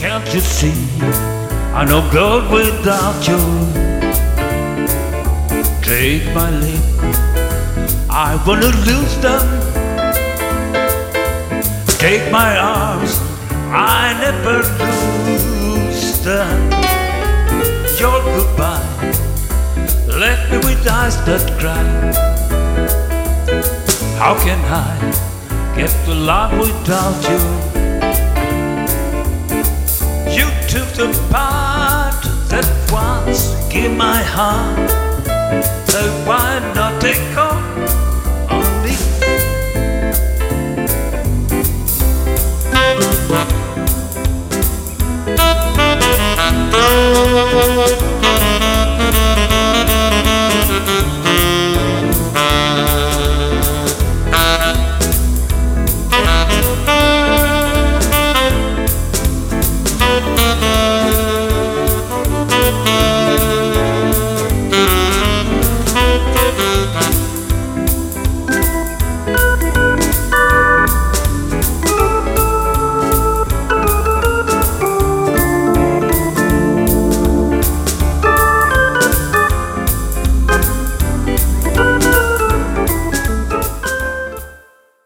Can't you see I'm no good without you? Take my lips, I wanna lose them. Take my arms, I never lose them. Your goodbye left me with eyes that cry. How can I get to life without you? You took the part that once gave my heart. So why not take on me?